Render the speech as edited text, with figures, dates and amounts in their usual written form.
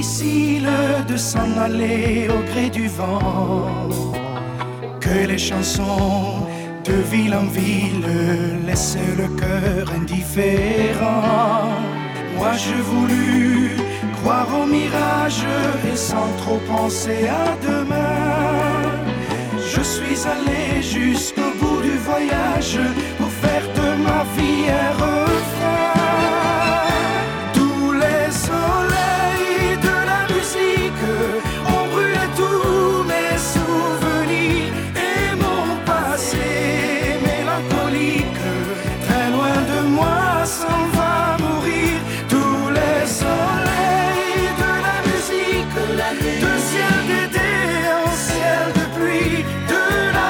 difficile de s'en aller au gré du vent, que les chansons de ville en ville laissent le cœur indifférent. Moi je voulus croire au mirage et sans trop penser à demain, je suis allé jusqu'au bout du voyage pour faire de ma vie un